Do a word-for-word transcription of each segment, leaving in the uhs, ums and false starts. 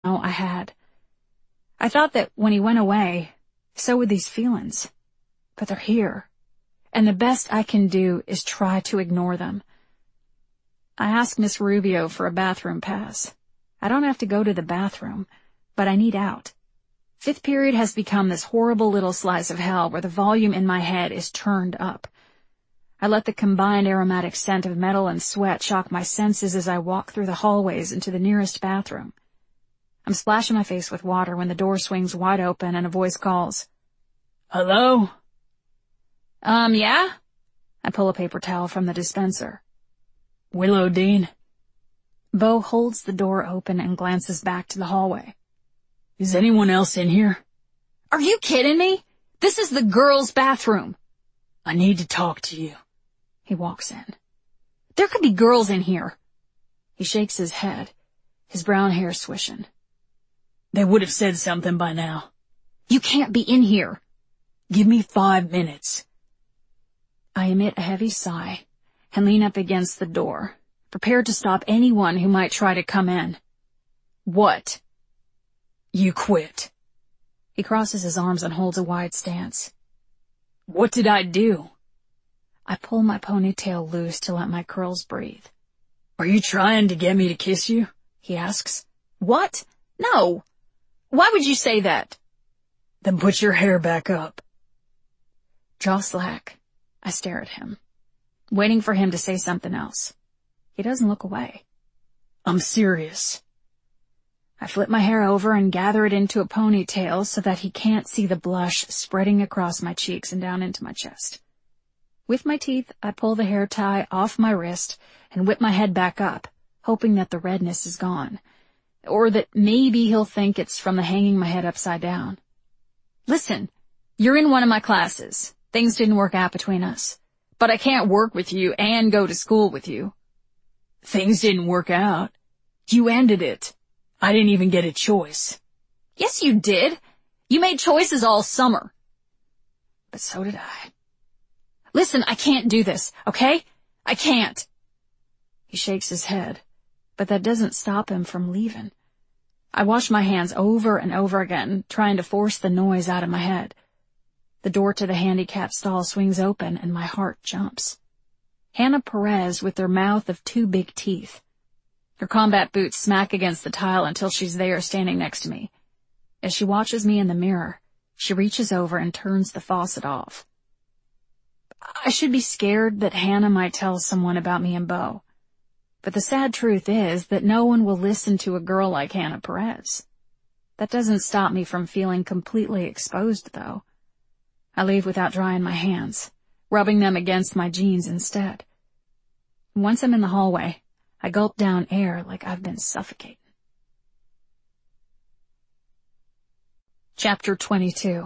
I had. I thought that when he went away, so would these feelings. But they're here, and the best I can do is try to ignore them. I asked Miss Rubio for a bathroom pass. I don't have to go to the bathroom, but I need out. Fifth period has become this horrible little slice of hell where the volume in my head is turned up. I let the combined aromatic scent of metal and sweat shock my senses as I walk through the hallways into the nearest bathroom. I'm splashing my face with water when the door swings wide open and a voice calls, "Hello?" Um, yeah? I pull a paper towel from the dispenser. "Willow Dean?" Bo holds the door open and glances back to the hallway. "Is anyone else in here?" "Are you kidding me? This is the girls' bathroom." "I need to talk to you." He walks in. "There could be girls in here." He shakes his head, his brown hair swishing. "They would have said something by now." "You can't be in here." "Give me five minutes." I emit a heavy sigh and lean up against the door, prepared to stop anyone who might try to come in. "What?" "You quit." He crosses his arms and holds a wide stance. "What did I do?" I pull my ponytail loose to let my curls breathe. "Are you trying to get me to kiss you?" he asks. "What? No. Why would you say that?" "Then put your hair back up." Jaw slack. I stare at him, waiting for him to say something else. He doesn't look away. "I'm serious." I flip my hair over and gather it into a ponytail so that he can't see the blush spreading across my cheeks and down into my chest. With my teeth, I pull the hair tie off my wrist and whip my head back up, hoping that the redness is gone, or that maybe he'll think it's from the hanging my head upside down. "Listen, you're in one of my classes. Things didn't work out between us, but I can't work with you and go to school with you." "Things didn't work out. You ended it. I didn't even get a choice." "Yes, you did. You made choices all summer." But so did I. "Listen, I can't do this, okay? I can't." He shakes his head, but that doesn't stop him from leaving. I wash my hands over and over again, trying to force the noise out of my head. The door to the handicap stall swings open and my heart jumps. Hannah Perez with her mouth of two big teeth. Her combat boots smack against the tile until she's there standing next to me. As she watches me in the mirror, she reaches over and turns the faucet off. I should be scared that Hannah might tell someone about me and Bo. But the sad truth is that no one will listen to a girl like Hannah Perez. That doesn't stop me from feeling completely exposed, though. I leave without drying my hands, rubbing them against my jeans instead. Once I'm in the hallway, I gulp down air like I've been suffocating. Chapter twenty-two.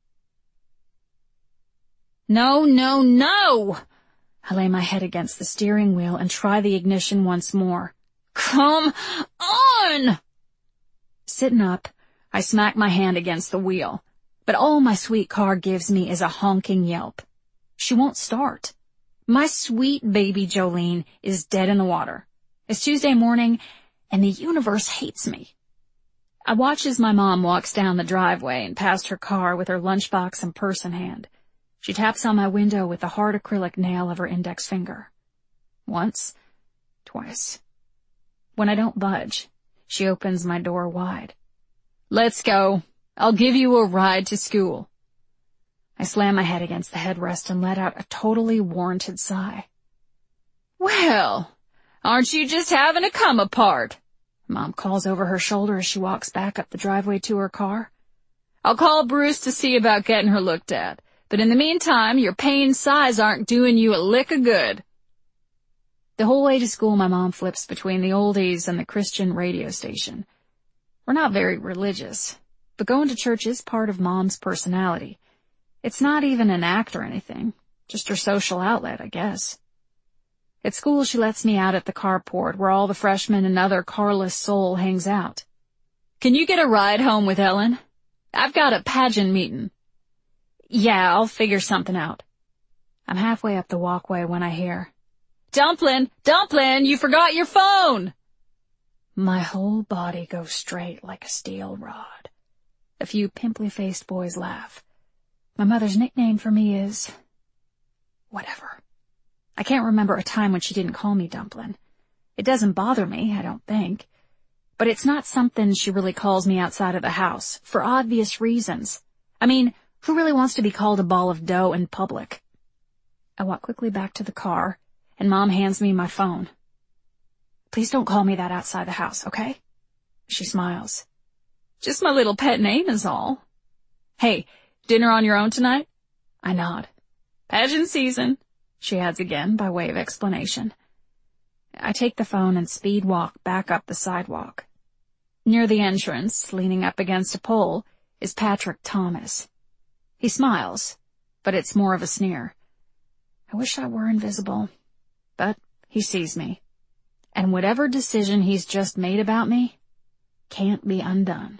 No, no, no! I lay my head against the steering wheel and try the ignition once more. Come on! Sitting up, I smack my hand against the wheel, but all my sweet car gives me is a honking yelp. She won't start. My sweet baby Jolene is dead in the water. It's Tuesday morning, and the universe hates me. I watch as my mom walks down the driveway and past her car with her lunchbox and purse in hand. She taps on my window with the hard acrylic nail of her index finger. Once, twice. When I don't budge, she opens my door wide. Let's go. I'll give you a ride to school. I slam my head against the headrest and let out a totally warranted sigh. Well, aren't you just having a come apart? Mom calls over her shoulder as she walks back up the driveway to her car. I'll call Bruce to see about getting her looked at. But in the meantime, your pain sighs aren't doing you a lick of good. The whole way to school, my mom flips between the oldies and the Christian radio station. We're not very religious, but going to church is part of Mom's personality. It's not even an act or anything, just her social outlet, I guess. At school, she lets me out at the carport where all the freshmen and other carless soul hangs out. Can you get a ride home with Ellen? I've got a pageant meeting. Yeah, I'll figure something out. I'm halfway up the walkway when I hear, Dumplin', Dumplin', you forgot your phone! My whole body goes straight like a steel rod. A few pimply-faced boys laugh. My mother's nickname for me is... whatever. I can't remember a time when she didn't call me Dumplin'. It doesn't bother me, I don't think. But it's not something she really calls me outside of the house, for obvious reasons. I mean, who really wants to be called a ball of dough in public? I walk quickly back to the car, and Mom hands me my phone. Please don't call me that outside the house, okay? She smiles. Just my little pet name is all. Hey, dinner on your own tonight? I nod. Pageant season, she adds again by way of explanation. I take the phone and speed walk back up the sidewalk. Near the entrance, leaning up against a pole, is Patrick Thomas. He smiles, but it's more of a sneer. I wish I were invisible, but he sees me. And whatever decision he's just made about me can't be undone.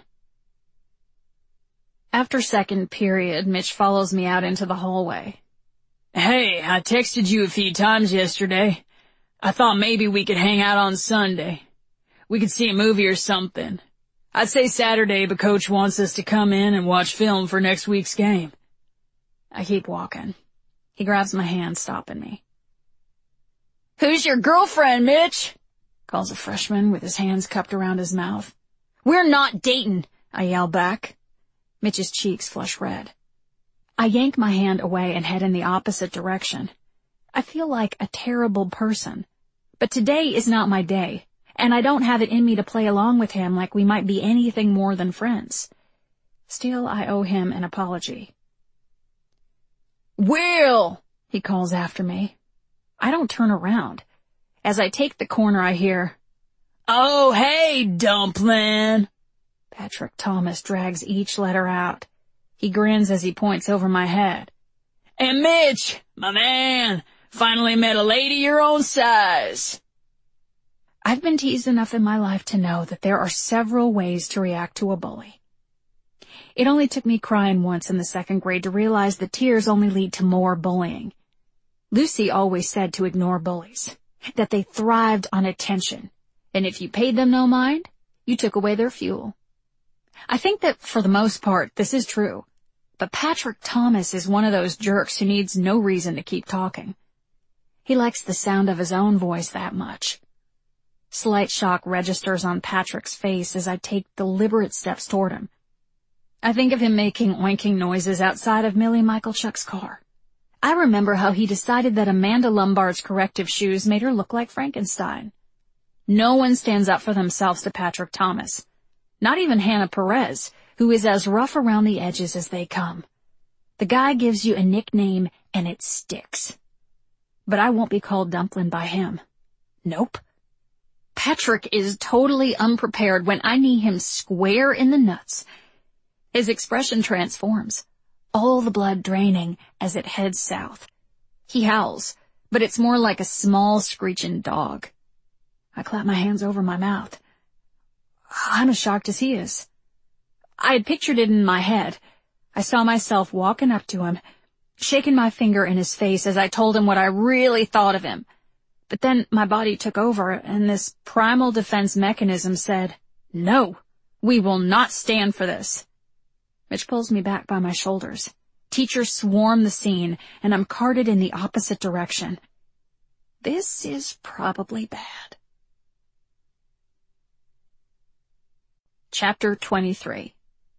After second period, Mitch follows me out into the hallway. Hey, I texted you a few times yesterday. I thought maybe we could hang out on Sunday. We could see a movie or something. I'd say Saturday, but Coach wants us to come in and watch film for next week's game. I keep walking. He grabs my hand, stopping me. Who's your girlfriend, Mitch? Calls a freshman with his hands cupped around his mouth. We're not dating, I yell back. Mitch's cheeks flush red. I yank my hand away and head in the opposite direction. I feel like a terrible person. But today is not my day, and I don't have it in me to play along with him like we might be anything more than friends. Still, I owe him an apology. Will! He calls after me. I don't turn around. As I take the corner, I hear, Oh, hey, Dumplin'. Patrick Thomas drags each letter out. He grins as he points over my head. And Mitch, my man, finally met a lady your own size. I've been teased enough in my life to know that there are several ways to react to a bully. It only took me crying once in the second grade to realize that tears only lead to more bullying. Lucy always said to ignore bullies, that they thrived on attention, and if you paid them no mind, you took away their fuel. I think that for the most part this is true, but Patrick Thomas is one of those jerks who needs no reason to keep talking. He likes the sound of his own voice that much. Slight shock registers on Patrick's face as I take deliberate steps toward him. I think of him making oinking noises outside of Millie Michaelchuk's car. I remember how he decided that Amanda Lombard's corrective shoes made her look like Frankenstein. No one stands up for themselves to Patrick Thomas. Not even Hannah Perez, who is as rough around the edges as they come. The guy gives you a nickname and it sticks. But I won't be called Dumplin' by him. Nope. Patrick is totally unprepared when I knee him square in the nuts. His expression transforms, all the blood draining as it heads south. He howls, but it's more like a small screeching dog. I clap my hands over my mouth. I'm as shocked as he is. I had pictured it in my head. I saw myself walking up to him, shaking my finger in his face as I told him what I really thought of him. But then my body took over, and this primal defense mechanism said, No, we will not stand for this. Mitch pulls me back by my shoulders. Teachers swarm the scene, and I'm carted in the opposite direction. This is probably bad. Chapter twenty-three.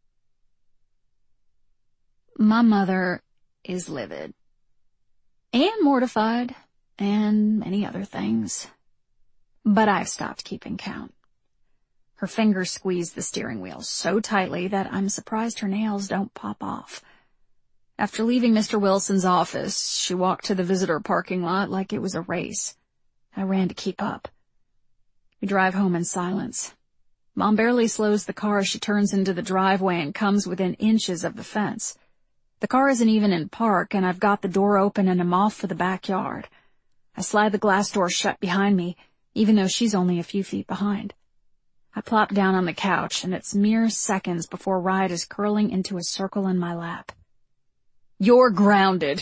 My mother is livid. And mortified, and many other things. But I've stopped keeping count. Her fingers squeeze the steering wheel so tightly that I'm surprised her nails don't pop off. After leaving Mister Wilson's office, she walked to the visitor parking lot like it was a race. I ran to keep up. We drive home in silence. Mom barely slows the car as she turns into the driveway and comes within inches of the fence. The car isn't even in park, and I've got the door open and I'm off for the backyard. I slide the glass door shut behind me, even though she's only a few feet behind. I plop down on the couch, and it's mere seconds before Ride is curling into a circle in my lap. You're grounded.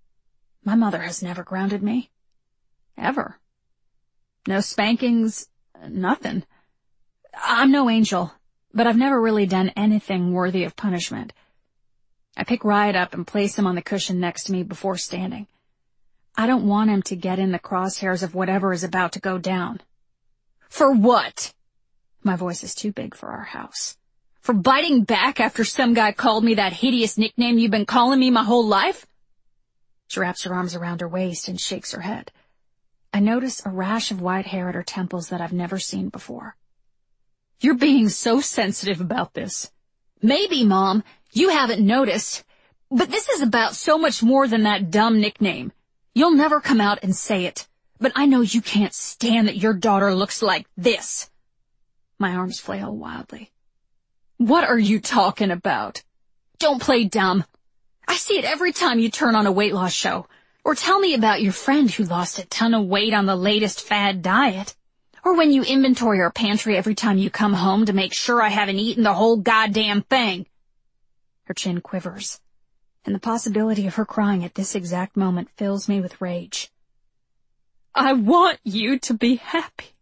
My mother has never grounded me. Ever. No spankings, Nothing. I'm no angel, but I've never really done anything worthy of punishment. I pick Riot up and place him on the cushion next to me before standing. I don't want him to get in the crosshairs of whatever is about to go down. For what? My voice is too big for our house. For biting back after some guy called me that hideous nickname you've been calling me my whole life? She wraps her arms around her waist and shakes her head. I notice a rash of white hair at her temples that I've never seen before. You're being so sensitive about this. Maybe, Mom, you haven't noticed, but this is about so much more than that dumb nickname. You'll never come out and say it, but I know you can't stand that your daughter looks like this. My arms flail wildly. What are you talking about? Don't play dumb. I see it every time you turn on a weight loss show. Or tell me about your friend who lost a ton of weight on the latest fad diet. Or when you inventory our pantry every time you come home to make sure I haven't eaten the whole goddamn thing. Her chin quivers, and the possibility of her crying at this exact moment fills me with rage. I want you to be happy.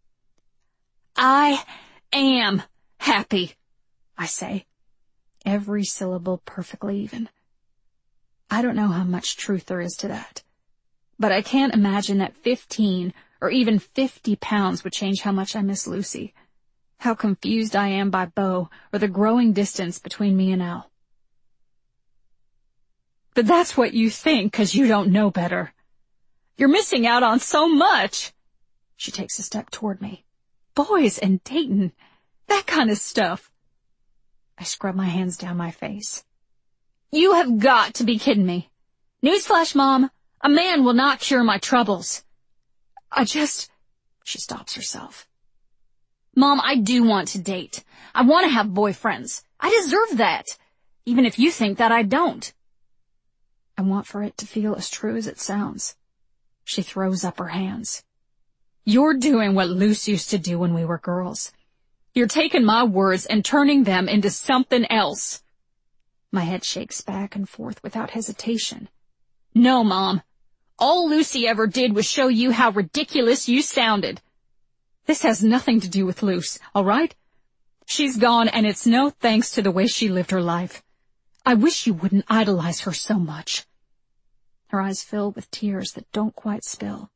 I am happy, I say, every syllable perfectly even. I don't know how much truth there is to that, but I can't imagine that fifteen or even fifty pounds would change how much I miss Lucy, how confused I am by Beau, or the growing distance between me and Al. But that's what you think, 'cause you don't know better. You're missing out on so much. She takes a step toward me. Boys and Dayton, that kind of stuff. I scrub my hands down my face. You have got to be kidding me. Newsflash, Mom, a man will not cure my troubles. I just... She stops herself. Mom, I do want to date. I want to have boyfriends. I deserve that, even if you think that I don't. I want for it to feel as true as it sounds. She throws up her hands. You're doing what Luce used to do when we were girls. You're taking my words and turning them into something else. My head shakes back and forth without hesitation. No, Mom. All Lucy ever did was show you how ridiculous you sounded. This has nothing to do with Luce, all right? She's gone, and it's no thanks to the way she lived her life. I wish you wouldn't idolize her so much. Her eyes fill with tears that don't quite spill.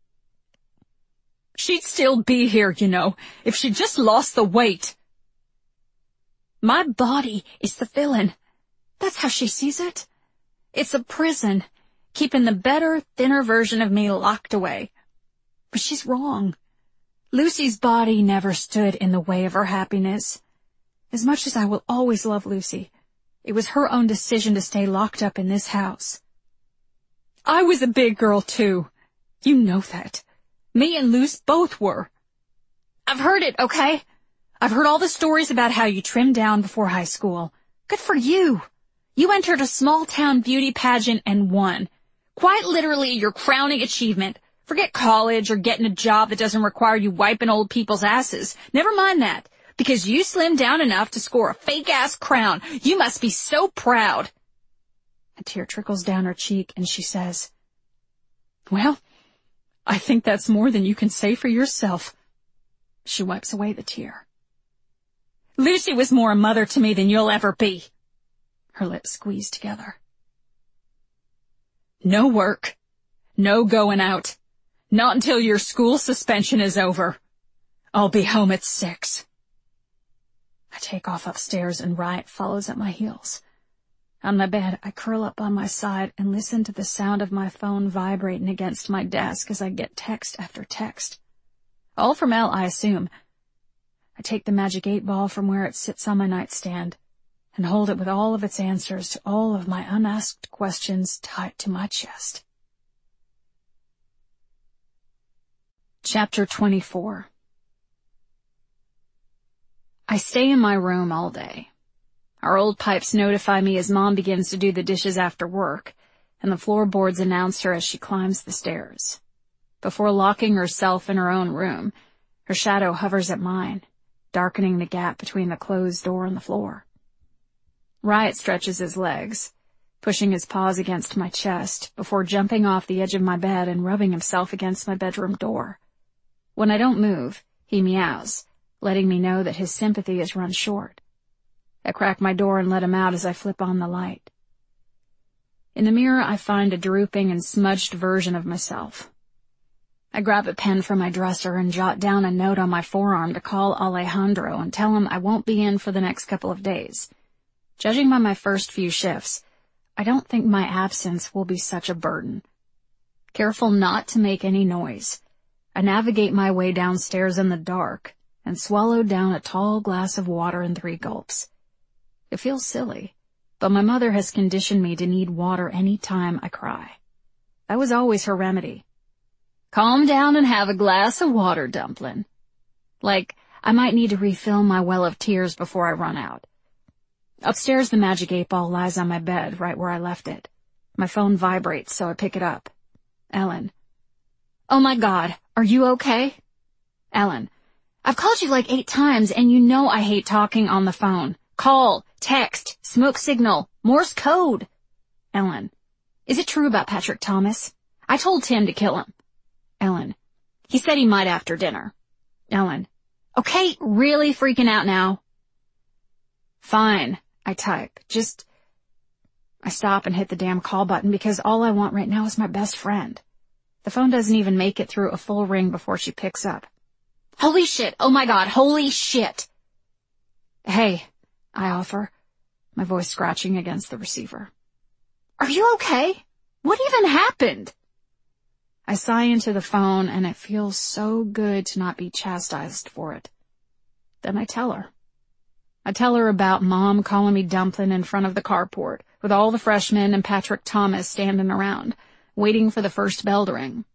She'd still be here, you know, if she just lost the weight. My body is the villain. That's how she sees it. It's a prison, keeping the better, thinner version of me locked away. But she's wrong. Lucy's body never stood in the way of her happiness. As much as I will always love Lucy, it was her own decision to stay locked up in this house. I was a big girl, too. You know that. Me and Luce both were. I've heard it, okay? I've heard all the stories about how you trimmed down before high school. Good for you. You entered a small-town beauty pageant and won. Quite literally your crowning achievement. Forget college or getting a job that doesn't require you wiping old people's asses. Never mind that, because you slimmed down enough to score a fake-ass crown. You must be so proud. A tear trickles down her cheek, and she says, Well, I think that's more than you can say for yourself. She wipes away the tear. Lucy was more a mother to me than you'll ever be. Her lips squeeze together. No work. No going out. Not until your school suspension is over. I'll be home at six. I take off upstairs and Riot follows at my heels. On my bed, I curl up on my side and listen to the sound of my phone vibrating against my desk as I get text after text. All from Al, I assume. I take the magic eight ball from where it sits on my nightstand and hold it with all of its answers to all of my unasked questions tied to my chest. Chapter twenty-four. I stay in my room all day. Our old pipes notify me as Mom begins to do the dishes after work, and the floorboards announce her as she climbs the stairs. Before locking herself in her own room, her shadow hovers at mine, darkening the gap between the closed door and the floor. Riot stretches his legs, pushing his paws against my chest before jumping off the edge of my bed and rubbing himself against my bedroom door. When I don't move, he He meows, letting me know that his sympathy is run short. I crack my door and let him out as I flip on the light. In the mirror, I find a drooping and smudged version of myself. I grab a pen from my dresser and jot down a note on my forearm to call Alejandro and tell him I won't be in for the next couple of days. Judging by my first few shifts, I don't think my absence will be such a burden. Careful not to make any noise, I navigate my way downstairs in the dark and swallow down a tall glass of water in three gulps. It feels silly, but my mother has conditioned me to need water any time I cry. That was always her remedy. Calm down and have a glass of water, Dumplin'. Like, I might need to refill my well of tears before I run out. Upstairs, the magic eight ball lies on my bed, right where I left it. My phone vibrates, so I pick it up. Ellen. Oh my God, are you okay? Ellen. I've called you like eight times, and you know I hate talking on the phone. Call, text, smoke signal, Morse code. Ellen. Is it true about Patrick Thomas? I told Tim to kill him. Ellen. He said he might after dinner. Ellen. Okay, really freaking out now? Fine, I type. Just... I stop and hit the damn call button because all I want right now is my best friend. The phone doesn't even make it through a full ring before she picks up. Holy shit, oh my God, holy shit. Hey, I offer, my voice scratching against the receiver. Are you okay? What even happened? I sigh into the phone, and it feels so good to not be chastised for it. Then I tell her. I tell her about Mom calling me Dumplin' in front of the carport, with all the freshmen and Patrick Thomas standing around, waiting for the first bell to ring.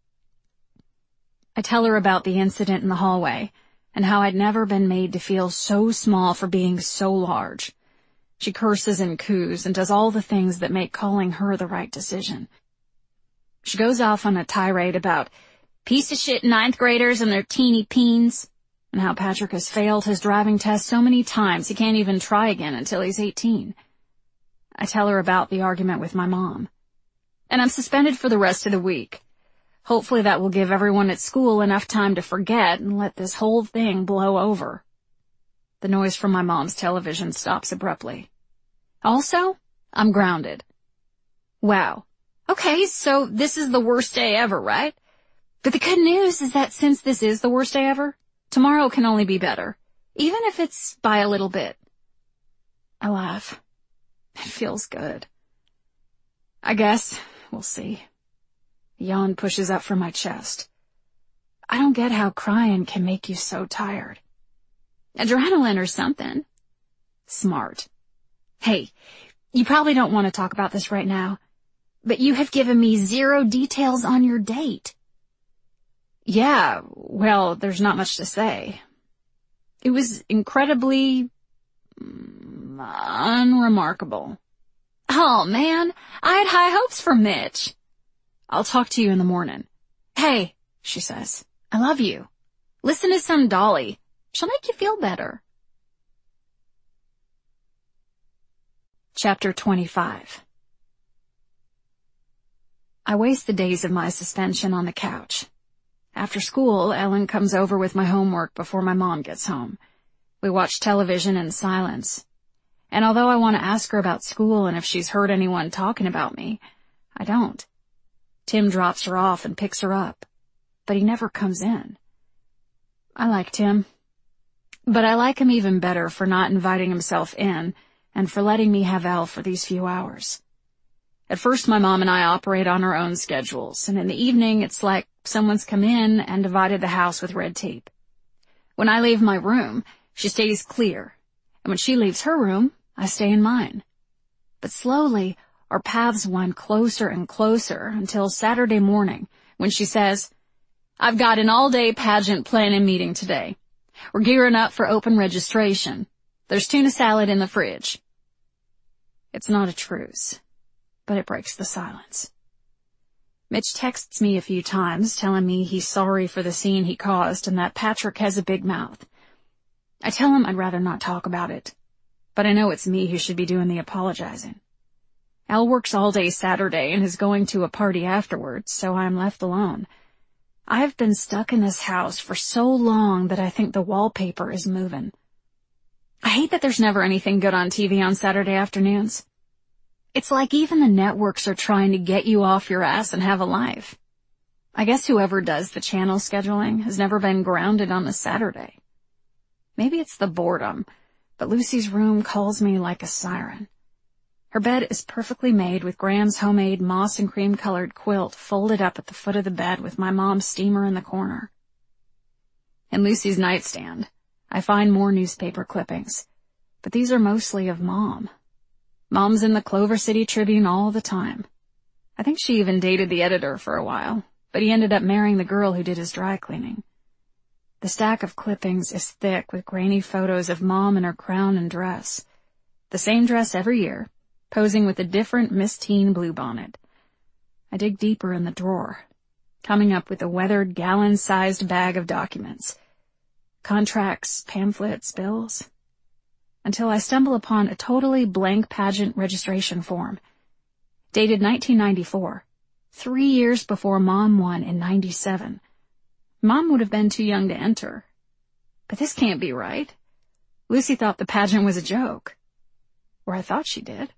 I tell her about the incident in the hallway, and how I'd never been made to feel so small for being so large. She curses and coos and does all the things that make calling her the right decision. She goes off on a tirade about piece of shit ninth graders and their teeny peens, and how Patrick has failed his driving test so many times he can't even try again until he's eighteen. I tell her about the argument with my mom. And I'm suspended for the rest of the week. Hopefully that will give everyone at school enough time to forget and let this whole thing blow over. The noise from my mom's television stops abruptly. Also, I'm grounded. Wow. Okay, so this is the worst day ever, right? But the good news is that since this is the worst day ever, tomorrow can only be better, even if it's by a little bit. I laugh. It feels good. I guess we'll see. A yawn pushes up from my chest. I don't get how crying can make you so tired. Adrenaline or something. Smart. Hey, you probably don't want to talk about this right now, but you have given me zero details on your date. Yeah, well, there's not much to say. It was incredibly mm, unremarkable. Oh, man, I had high hopes for Mitch. I'll talk to you in the morning. Hey, she says, I love you. Listen to some Dolly. She'll make you feel better. Chapter twenty-five. I waste the days of my suspension on the couch. After school, Ellen comes over with my homework before my mom gets home. We watch television in silence. And although I want to ask her about school and if she's heard anyone talking about me, I don't. Tim drops her off and picks her up, but he never comes in. I like Tim, but I like him even better for not inviting himself in and for letting me have Elle for these few hours. At first, my mom and I operate on our own schedules, and in the evening, it's like someone's come in and divided the house with red tape. When I leave my room, she stays clear, and when she leaves her room, I stay in mine. But slowly, our paths wind closer and closer until Saturday morning, when she says, I've got an all-day pageant planning meeting today. We're gearing up for open registration. There's tuna salad in the fridge. It's not a truce, but it breaks the silence. Mitch texts me a few times, telling me he's sorry for the scene he caused and that Patrick has a big mouth. I tell him I'd rather not talk about it, but I know it's me who should be doing the apologizing. Elle works all day Saturday and is going to a party afterwards, so I'm left alone. I've been stuck in this house for so long that I think the wallpaper is moving. I hate that there's never anything good on T V on Saturday afternoons. It's like even the networks are trying to get you off your ass and have a life. I guess whoever does the channel scheduling has never been grounded on a Saturday. Maybe it's the boredom, but Lucy's room calls me like a siren. Her bed is perfectly made with Graham's homemade moss and cream-colored quilt folded up at the foot of the bed with my mom's steamer in the corner. In Lucy's nightstand, I find more newspaper clippings, but these are mostly of Mom. Mom's in the Clover City Tribune all the time. I think she even dated the editor for a while, but he ended up marrying the girl who did his dry cleaning. The stack of clippings is thick with grainy photos of Mom in her crown and dress. The same dress every year, posing with a different Miss Teen bluebonnet. I dig deeper in the drawer, coming up with a weathered gallon-sized bag of documents. Contracts, pamphlets, bills. Until I stumble upon a totally blank pageant registration form. Dated nineteen ninety-four, three years before Mom won in ninety-seven. Mom would have been too young to enter. But this can't be right. Lucy thought the pageant was a joke. Or I thought she did.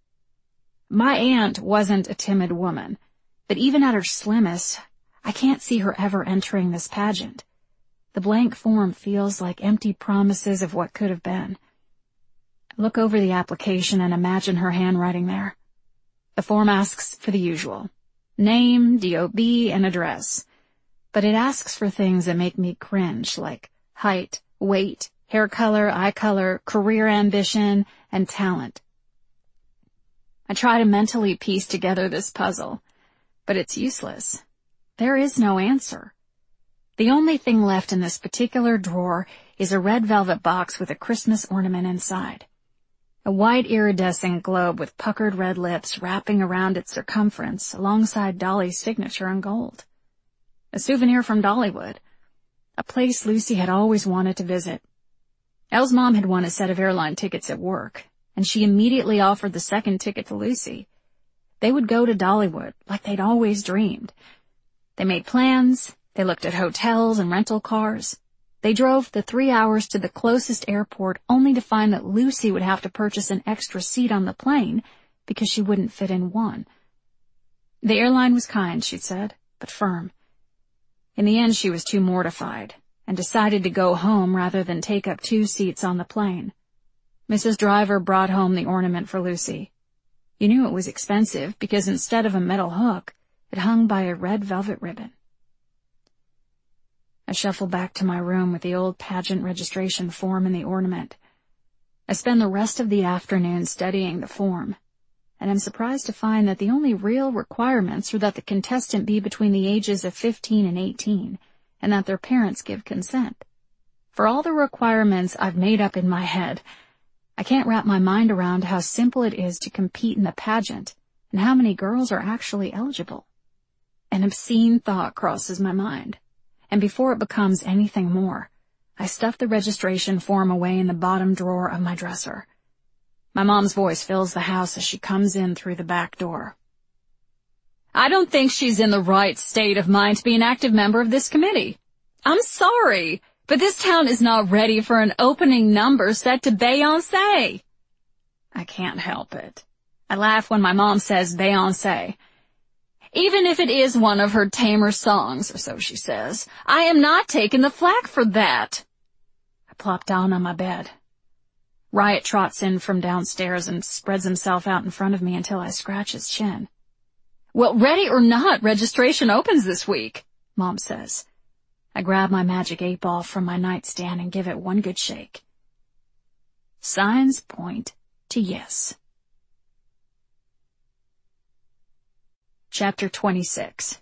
My aunt wasn't a timid woman, but even at her slimmest, I can't see her ever entering this pageant. The blank form feels like empty promises of what could have been. I look over the application and imagine her handwriting there. The form asks for the usual. Name, D O B, and address. But it asks for things that make me cringe, like height, weight, hair color, eye color, career ambition, and talent. I try to mentally piece together this puzzle, but it's useless. There is no answer. The only thing left in this particular drawer is a red velvet box with a Christmas ornament inside. A white iridescent globe with puckered red lips wrapping around its circumference alongside Dolly's signature in gold. A souvenir from Dollywood, a place Lucy had always wanted to visit. Elle's mom had won a set of airline tickets at work, and she immediately offered the second ticket to Lucy. They would go to Dollywood like they'd always dreamed. They made plans, they looked at hotels and rental cars. They drove the three hours to the closest airport only to find that Lucy would have to purchase an extra seat on the plane because she wouldn't fit in one. The airline was kind, she'd said, but firm. In the end, she was too mortified and decided to go home rather than take up two seats on the plane. Missus Driver brought home the ornament for Lucy. You knew it was expensive because instead of a metal hook, it hung by a red velvet ribbon. I shuffle back to my room with the old pageant registration form and the ornament. I spend the rest of the afternoon studying the form, and I'm surprised to find that the only real requirements are that the contestant be between the ages of fifteen and eighteen, and that their parents give consent. For all the requirements I've made up in my head, I can't wrap my mind around how simple it is to compete in the pageant and how many girls are actually eligible. An obscene thought crosses my mind, and before it becomes anything more, I stuff the registration form away in the bottom drawer of my dresser. My mom's voice fills the house as she comes in through the back door. I don't think she's in the right state of mind to be an active member of this committee. I'm sorry, but this town is not ready for an opening number set to Beyoncé. I can't help it. I laugh when my mom says Beyoncé. Even if it is one of her tamer songs, or so she says, I am not taking the flak for that. I plop down on my bed. Riot trots in from downstairs and spreads himself out in front of me until I scratch his chin. Well, ready or not, registration opens this week, Mom says. I grab my magic eight ball from my nightstand and give it one good shake. Signs point to yes. Chapter twenty-six.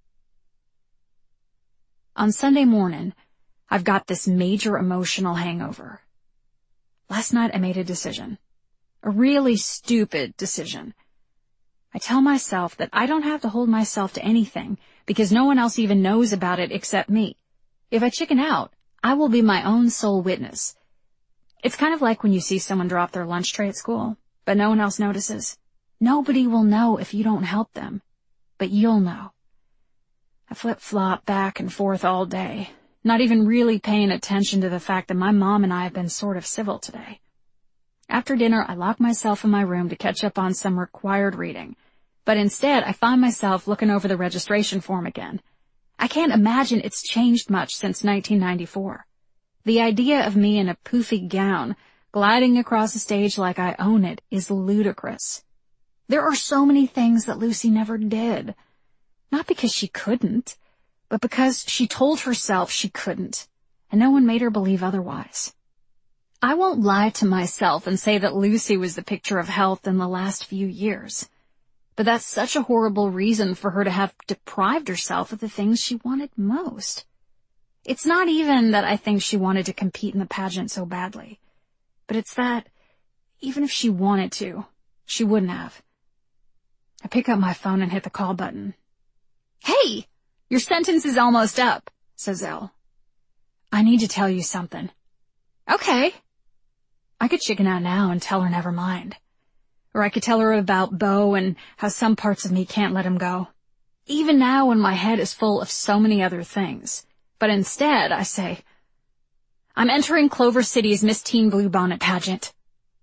On Sunday morning, I've got this major emotional hangover. Last night I made a decision. A really stupid decision. I tell myself that I don't have to hold myself to anything because no one else even knows about it except me. If I chicken out, I will be my own sole witness. It's kind of like when you see someone drop their lunch tray at school, but no one else notices. Nobody will know if you don't help them, but you'll know. I flip-flop back and forth all day, not even really paying attention to the fact that my mom and I have been sort of civil today. After dinner, I lock myself in my room to catch up on some required reading, but instead I find myself looking over the registration form again. I can't imagine it's changed much since nineteen ninety-four. The idea of me in a poofy gown, gliding across the stage like I own it, is ludicrous. There are so many things that Lucy never did. Not because she couldn't, but because she told herself she couldn't, and no one made her believe otherwise. I won't lie to myself and say that Lucy was the picture of health in the last few years. But that's such a horrible reason for her to have deprived herself of the things she wanted most. It's not even that I think she wanted to compete in the pageant so badly, but it's that, even if she wanted to, she wouldn't have. I pick up my phone and hit the call button. "Hey, your sentence is almost up," says Elle. "I need to tell you something." "Okay." I could chicken out now and tell her never mind. Or I could tell her about Beau and how some parts of me can't let him go. Even now when my head is full of so many other things. But instead, I say, "I'm entering Clover City's Miss Teen Bluebonnet pageant."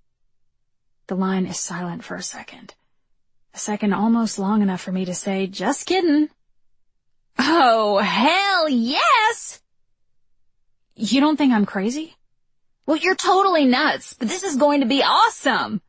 The line is silent for a second. A second almost long enough for me to say, "Just kidding." "Oh, hell yes!" "You don't think I'm crazy?" "Well, you're totally nuts, but this is going to be awesome."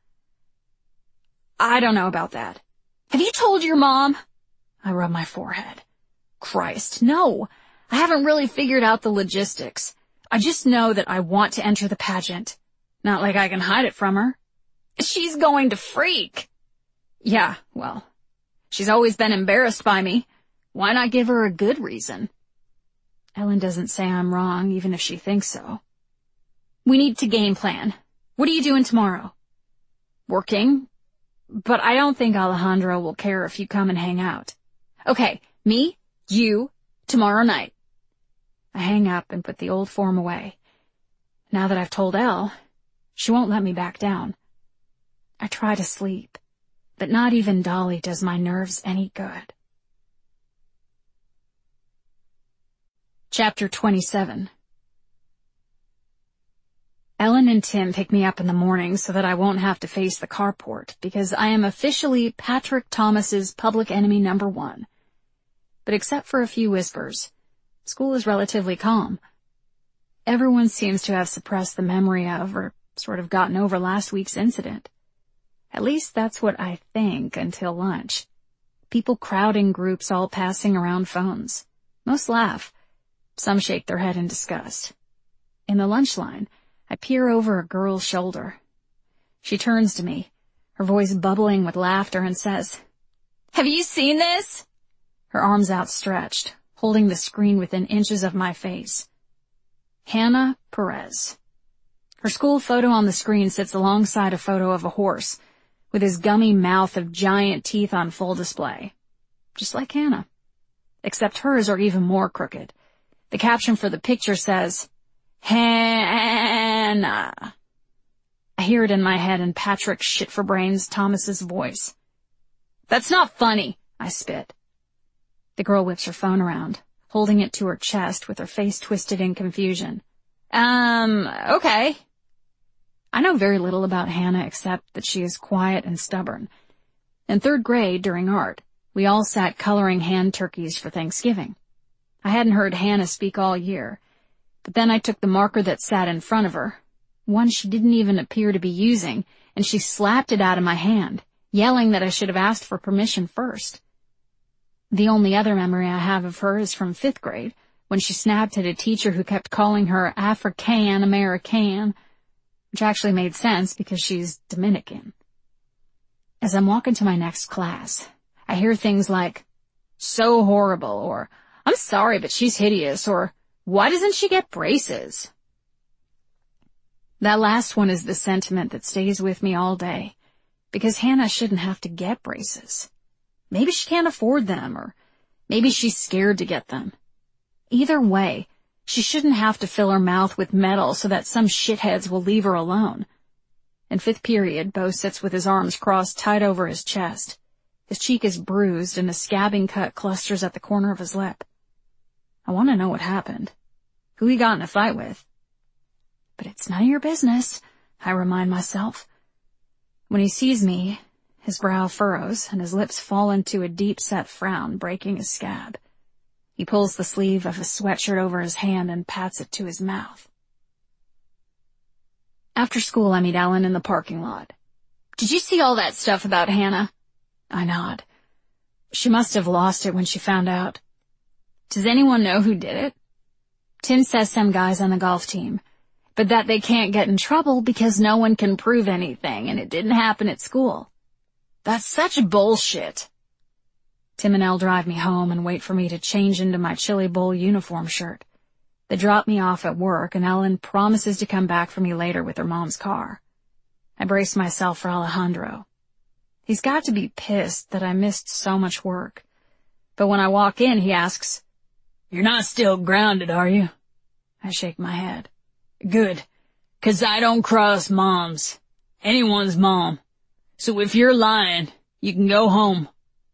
"I don't know about that." "Have you told your mom?" I rub my forehead. Christ, no. I haven't really figured out the logistics. I just know that I want to enter the pageant. Not like I can hide it from her. "She's going to freak." "Yeah, well, she's always been embarrassed by me. Why not give her a good reason?" Ellen doesn't say I'm wrong, even if she thinks so. "We need to game plan. What are you doing tomorrow?" "Working. But I don't think Alejandro will care if you come and hang out." "Okay, me, you, tomorrow night." I hang up and put the old form away. Now that I've told Elle, she won't let me back down. I try to sleep, but not even Dolly does my nerves any good. Chapter twenty-seven. Ellen and Tim pick me up in the morning so that I won't have to face the carport, because I am officially Patrick Thomas's public enemy number one. But except for a few whispers, school is relatively calm. Everyone seems to have suppressed the memory of, or sort of gotten over last week's incident. At least that's what I think until lunch. People crowd in groups, all passing around phones. Most laugh. Some shake their head in disgust. In the lunch line, I peer over a girl's shoulder. She turns to me, her voice bubbling with laughter, and says, "Have you seen this?" Her arms outstretched, holding the screen within inches of my face. Hannah Perez. Her school photo on the screen sits alongside a photo of a horse, with his gummy mouth of giant teeth on full display. Just like Hannah. Except hers are even more crooked. The caption for the picture says, "Hannah." I hear it in my head in Patrick shit-for-brains Thomas's voice. "That's not funny," I spit. The girl whips her phone around, holding it to her chest with her face twisted in confusion. Um, okay. I know very little about Hannah except that she is quiet and stubborn. In third grade, during art, we all sat coloring hand turkeys for Thanksgiving. I hadn't heard Hannah speak all year, but then I took the marker that sat in front of her, one she didn't even appear to be using, and she slapped it out of my hand, yelling that I should have asked for permission first. The only other memory I have of her is from fifth grade, when she snapped at a teacher who kept calling her African American, which actually made sense because she's Dominican. As I'm walking to my next class, I hear things like, "So horrible," or "I'm sorry, but she's hideous," or "Why doesn't she get braces?" That last one is the sentiment that stays with me all day, because Hannah shouldn't have to get braces. Maybe she can't afford them, or maybe she's scared to get them. Either way, she shouldn't have to fill her mouth with metal so that some shitheads will leave her alone. In fifth period, Beau sits with his arms crossed tight over his chest. His cheek is bruised and a scabbing cut clusters at the corner of his lip. I want to know what happened. Who he got in a fight with. But it's none of your business, I remind myself. When he sees me, his brow furrows and his lips fall into a deep-set frown, breaking his scab. He pulls the sleeve of his sweatshirt over his hand and pats it to his mouth. After school, I meet Ellen in the parking lot. Did you see all that stuff about Hannah? I nod. She must have lost it when she found out. Does anyone know who did it? Tim says some guys on the golf team, but that they can't get in trouble because no one can prove anything and it didn't happen at school. That's such bullshit. Tim and Elle drive me home and wait for me to change into my Chili Bowl uniform shirt. They drop me off at work and Ellen promises to come back for me later with her mom's car. I brace myself for Alejandro. He's got to be pissed that I missed so much work. But when I walk in, he asks, "You're not still grounded, are you?" I shake my head. "Good, 'cause I don't cross moms. Anyone's mom. So if you're lying, you can go home."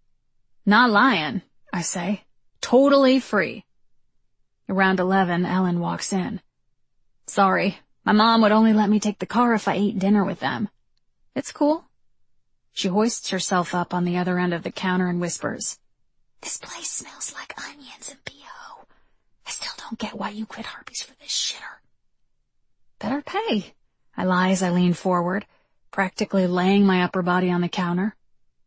Not lying, I say. Totally free. Around eleven, Ellen walks in. Sorry, my mom would only let me take the car if I ate dinner with them. It's cool. She hoists herself up on the other end of the counter and whispers, "This place smells like onions and B O. I still don't get why you quit Harpies for this shitter." Better pay, I lie as I lean forward, practically laying my upper body on the counter.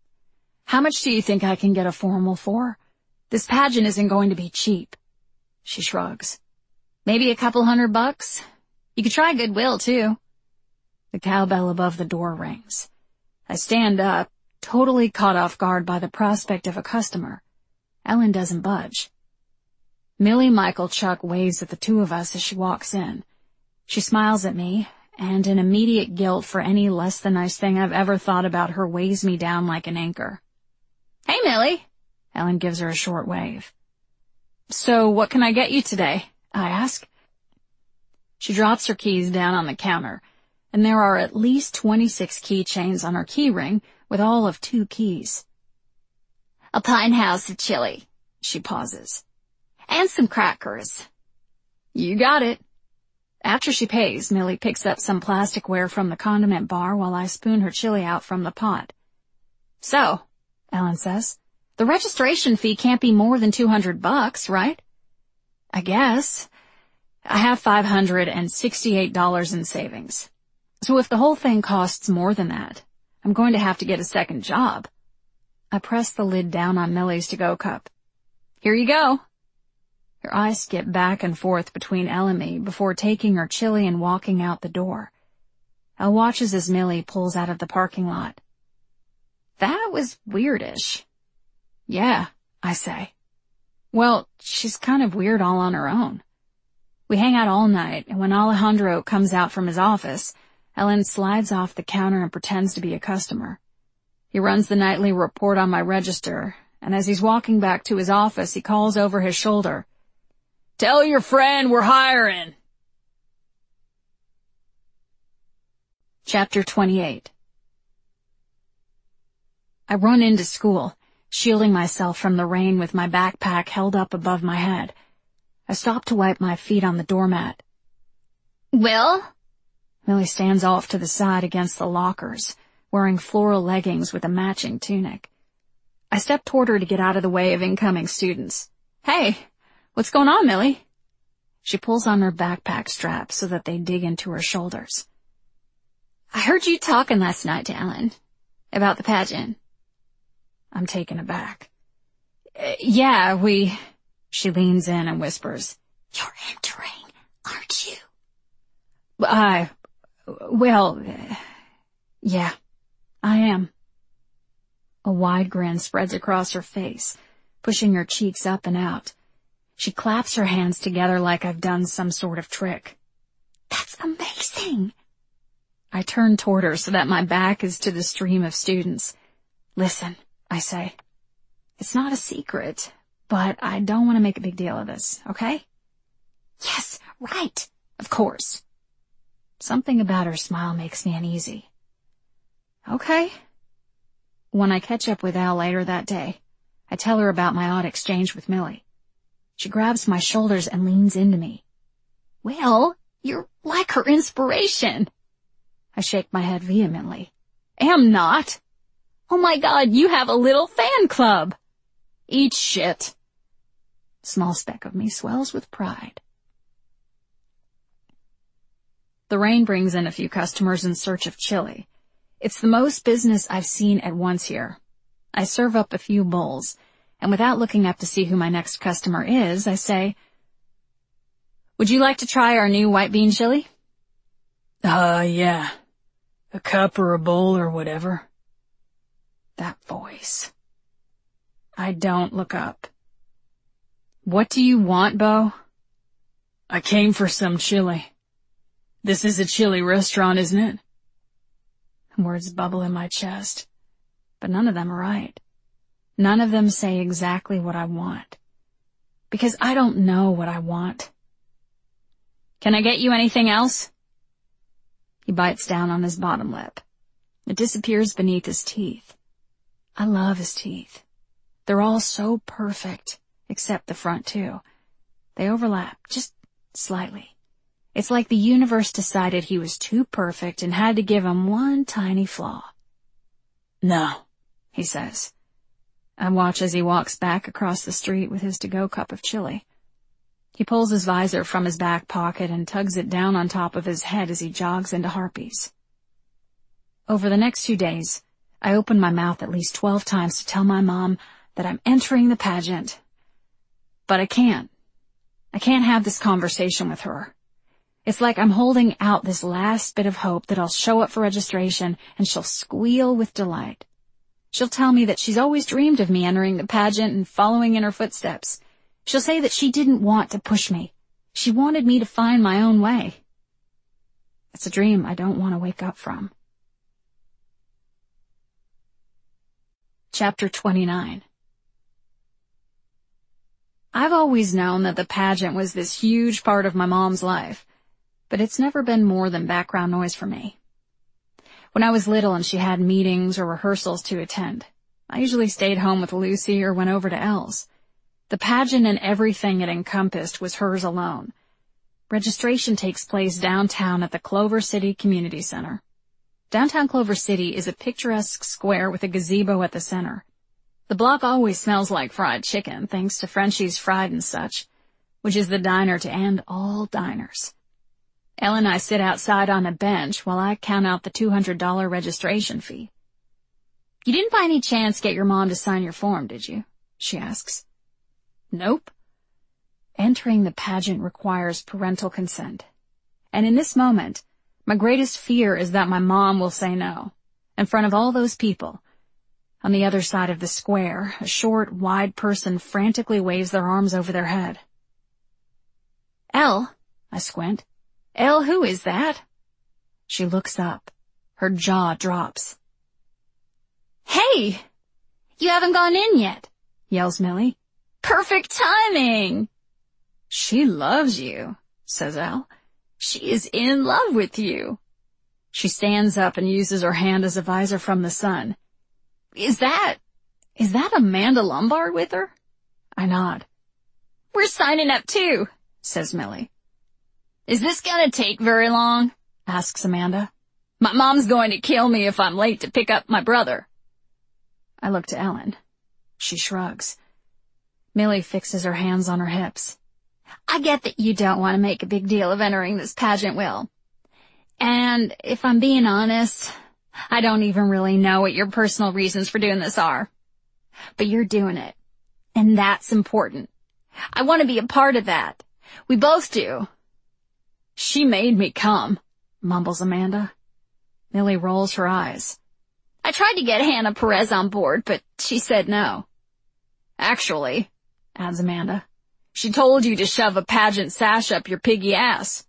How much do you think I can get a formal for? This pageant isn't going to be cheap. She shrugs. Maybe a couple hundred bucks? You could try Goodwill, too. The cowbell above the door rings. I stand up, totally caught off guard by the prospect of a customer. Ellen doesn't budge. Millie Michael Chuck waves at the two of us as she walks in. She smiles at me, and an immediate guilt for any less than nice thing I've ever thought about her weighs me down like an anchor. "Hey, Millie." Ellen gives her a short wave. "So what can I get you today?" I ask. She drops her keys down on the counter, and there are at least twenty-six keychains on her key ring with all of two keys. "A pine house of chili," she pauses. "And some crackers." You got it. After she pays, Millie picks up some plasticware from the condiment bar while I spoon her chili out from the pot. "So," Ellen says, "the registration fee can't be more than two hundred bucks, right?" "I guess. I have five hundred sixty-eight dollars in savings. So if the whole thing costs more than that, I'm going to have to get a second job." I press the lid down on Millie's to-go cup. "Here you go." Her eyes skip back and forth between Elle and me before taking her chili and walking out the door. Elle watches as Millie pulls out of the parking lot. "That was weirdish." "Yeah," I say. "Well, she's kind of weird all on her own." We hang out all night, and when Alejandro comes out from his office, Ellen slides off the counter and pretends to be a customer. He runs the nightly report on my register, and as he's walking back to his office, he calls over his shoulder, "Tell your friend we're hiring." Chapter twenty-eight. I run into school, shielding myself from the rain with my backpack held up above my head. I stop to wipe my feet on the doormat. "Will?" Millie stands off to the side against the lockers, wearing floral leggings with a matching tunic. I step toward her to get out of the way of incoming students. "Hey, what's going on, Millie?" She pulls on her backpack straps so that they dig into her shoulders. "I heard you talking last night to Ellen about the pageant." I'm taken aback. Uh, yeah, we... She leans in and whispers, "You're entering, aren't you?" I... Well... Uh, yeah, I am. A wide grin spreads across her face, pushing her cheeks up and out. She claps her hands together like I've done some sort of trick. "That's amazing." I turn toward her so that my back is to the stream of students. "Listen," I say. "It's not a secret, but I don't want to make a big deal of this, okay?" "Yes, right, of course." Something about her smile makes me uneasy. "Okay." When I catch up with Elle later that day, I tell her about my odd exchange with Millie. She grabs my shoulders and leans into me. Well, you're like her inspiration. I shake my head vehemently. Am not. Oh my God, you have a little fan club. Eat shit. Small speck of me swells with pride. The rain brings in a few customers in search of chili. It's the most business I've seen at once here. I serve up a few bowls, and without looking up to see who my next customer is, I say, would you like to try our new white bean chili? Uh, yeah. A cup or a bowl or whatever. That voice. I don't look up. What do you want, Bo? I came for some chili. This is a chili restaurant, isn't it? Words bubble in my chest, but none of them are right. None of them say exactly what I want, because I don't know what I want. Can I get you anything else? He bites down on his bottom lip. It disappears beneath his teeth. I love his teeth. They're all so perfect, except the front two. They overlap, just slightly. It's like the universe decided he was too perfect and had to give him one tiny flaw. No, he says. I watch as he walks back across the street with his to-go cup of chili. He pulls his visor from his back pocket and tugs it down on top of his head as he jogs into Harpies. Over the next few days, I open my mouth at least twelve times to tell my mom that I'm entering the pageant. But I can't. I can't have this conversation with her. It's like I'm holding out this last bit of hope that I'll show up for registration and she'll squeal with delight. She'll tell me that she's always dreamed of me entering the pageant and following in her footsteps. She'll say that she didn't want to push me. She wanted me to find my own way. It's a dream I don't want to wake up from. Chapter twenty-nine. I've always known that the pageant was this huge part of my mom's life, but it's never been more than background noise for me. When I was little and she had meetings or rehearsals to attend, I usually stayed home with Lucy or went over to Elle's. The pageant and everything it encompassed was hers alone. Registration takes place downtown at the Clover City Community Center. Downtown Clover City is a picturesque square with a gazebo at the center. The block always smells like fried chicken, thanks to Frenchie's Fried and Such, which is the diner to end all diners. Elle and I sit outside on a bench while I count out the two hundred dollars registration fee. You didn't by any chance get your mom to sign your form, did you? She asks. Nope. Entering the pageant requires parental consent. And in this moment, my greatest fear is that my mom will say no. In front of all those people. On the other side of the square, a short, wide person frantically waves their arms over their head. Elle, I squint. Elle, who is that? She looks up. Her jaw drops. Hey! You haven't gone in yet, yells Millie. Perfect timing! She loves you, says Elle. She is in love with you. She stands up and uses her hand as a visor from the sun. Is that, is that Amanda Lombard with her? I nod. We're signing up too, says Millie. Is this gonna take very long? Asks Amanda. My mom's going to kill me if I'm late to pick up my brother. I look to Ellen. She shrugs. Millie fixes her hands on her hips. I get that you don't want to make a big deal of entering this pageant, Will. And if I'm being honest, I don't even really know what your personal reasons for doing this are. But you're doing it. And that's important. I want to be a part of that. We both do. She made me come, mumbles Amanda. Millie rolls her eyes. I tried to get Hannah Perez on board, but she said no. Actually, adds Amanda, she told you to shove a pageant sash up your piggy ass.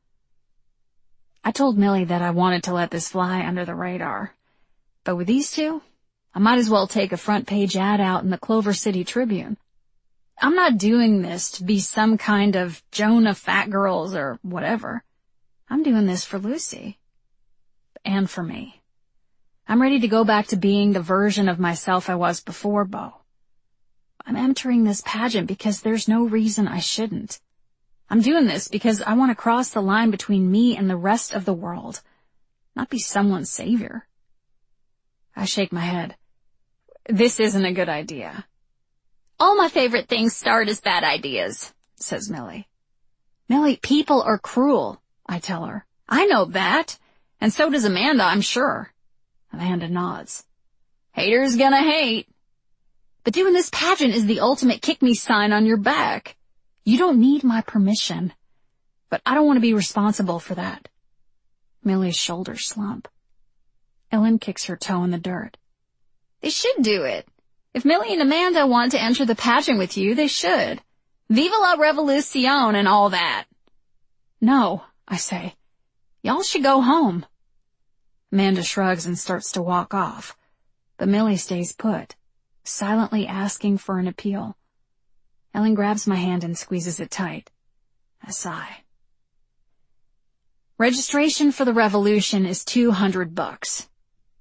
I told Millie that I wanted to let this fly under the radar. But with these two, I might as well take a front page ad out in the Clover City Tribune. I'm not doing this to be some kind of Jonah Fat Girls or whatever. I'm doing this for Lucy. And for me. I'm ready to go back to being the version of myself I was before Bo. I'm entering this pageant because there's no reason I shouldn't. I'm doing this because I want to cross the line between me and the rest of the world, not be someone's savior. I shake my head. This isn't a good idea. All my favorite things start as bad ideas, says Millie. Millie, people are cruel, I tell her. I know that, and so does Amanda, I'm sure. Amanda nods. Haters gonna hate. But doing this pageant is the ultimate kick-me sign on your back. You don't need my permission, but I don't want to be responsible for that. Millie's shoulders slump. Ellen kicks her toe in the dirt. They should do it. If Millie and Amanda want to enter the pageant with you, they should. Viva la revolution and all that. No, I say. Y'all should go home. Amanda shrugs and starts to walk off, but Millie stays put, silently asking for an appeal. Ellen grabs my hand and squeezes it tight. I sigh. Registration for the revolution is two hundred bucks.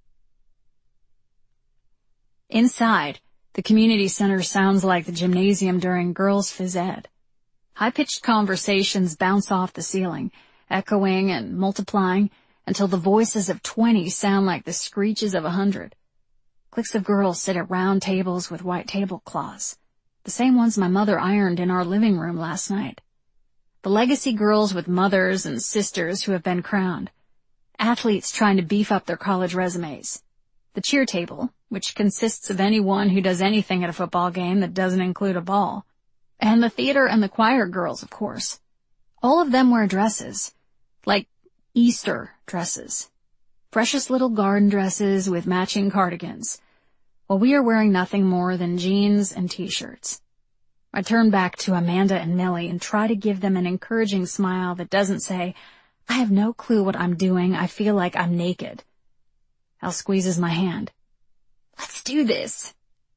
Inside, the community center sounds like the gymnasium during girls' phys ed. High-pitched conversations bounce off the ceiling, echoing and multiplying until the voices of twenty sound like the screeches of a hundred. Cliques of girls sit at round tables with white tablecloths, the same ones my mother ironed in our living room last night. The legacy girls with mothers and sisters who have been crowned. Athletes trying to beef up their college resumes. The cheer table, which consists of anyone who does anything at a football game that doesn't include a ball. And the theater and the choir girls, of course. All of them wear dresses, like Easter dresses. Precious little garden dresses with matching cardigans, while we are wearing nothing more than jeans and t-shirts. I turn back to Amanda and Millie and try to give them an encouraging smile that doesn't say, I have no clue what I'm doing, I feel like I'm naked. Al squeezes my hand. Let's do this.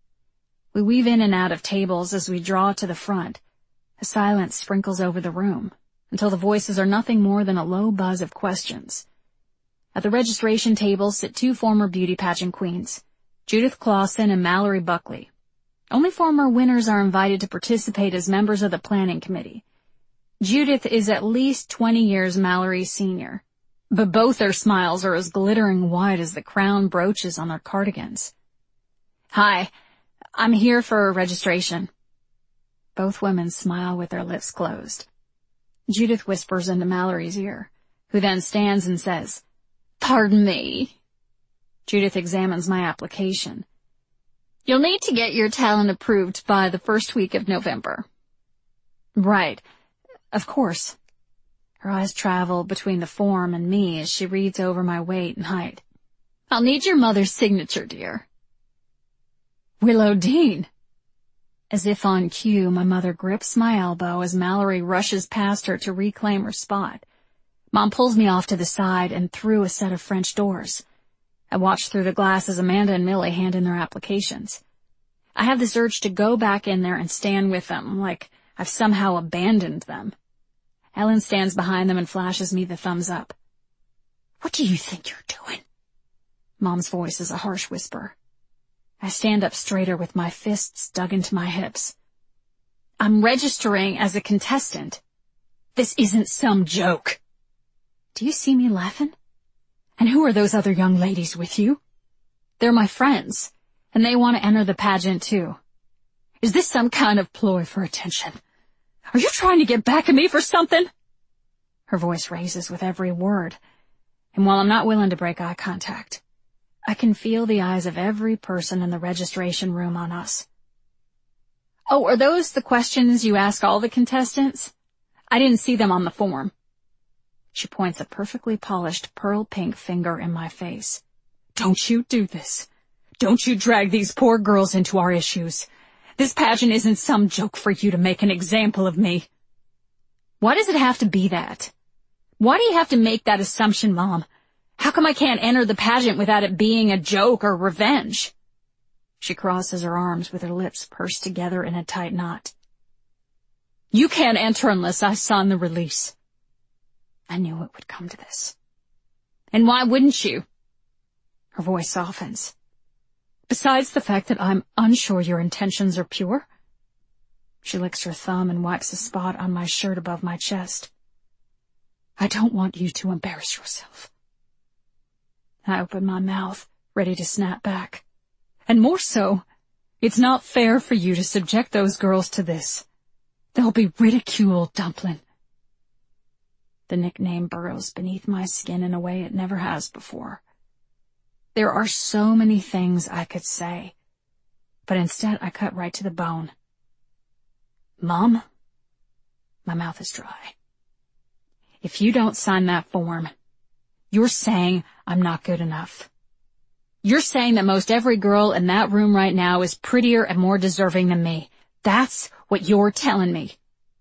We weave in and out of tables as we draw to the front. A silence sprinkles over the room, until the voices are nothing more than a low buzz of questions. At the registration table sit two former beauty pageant queens, Judith Clausen and Mallory Buckley. Only former winners are invited to participate as members of the planning committee. Judith is at least twenty years Mallory's senior, but both their smiles are as glittering white as the crown brooches on their cardigans. Hi, I'm here for registration. Both women smile with their lips closed. Judith whispers into Mallory's ear, who then stands and says, Pardon me. Judith examines my application. You'll need to get your talent approved by the first week of November. Right. Of course. Her eyes travel between the form and me as she reads over my weight and height. I'll need your mother's signature, dear. Willow Dean. As if on cue, my mother grips my elbow as Mallory rushes past her to reclaim her spot. Mom pulls me off to the side and through a set of French doors. I watch through the glass as Amanda and Millie hand in their applications. I have this urge to go back in there and stand with them, like I've somehow abandoned them. Ellen stands behind them and flashes me the thumbs up. What do you think you're doing? Mom's voice is a harsh whisper. I stand up straighter with my fists dug into my hips. I'm registering as a contestant. This isn't some joke. Do you see me laughing? And who are those other young ladies with you? They're my friends, and they want to enter the pageant too. Is this some kind of ploy for attention? Are you trying to get back at me for something? Her voice raises with every word, and while I'm not willing to break eye contact, I can feel the eyes of every person in the registration room on us. Oh, are those the questions you ask all the contestants? I didn't see them on the form. She points a perfectly polished pearl-pink finger in my face. Don't you do this. Don't you drag these poor girls into our issues. This pageant isn't some joke for you to make an example of me. Why does it have to be that? Why do you have to make that assumption, Mom? How come I can't enter the pageant without it being a joke or revenge? She crosses her arms with her lips pursed together in a tight knot. You can't enter unless I sign the release. I knew it would come to this. And why wouldn't you? Her voice softens. Besides the fact that I'm unsure your intentions are pure. She licks her thumb and wipes a spot on my shirt above my chest. I don't want you to embarrass yourself. I open my mouth, ready to snap back. And more so, it's not fair for you to subject those girls to this. They'll be ridiculed, Dumplin'. The nickname burrows beneath my skin in a way it never has before. There are so many things I could say, but instead I cut right to the bone. Mom? My mouth is dry. If you don't sign that form, you're saying I'm not good enough. You're saying that most every girl in that room right now is prettier and more deserving than me. That's what you're telling me.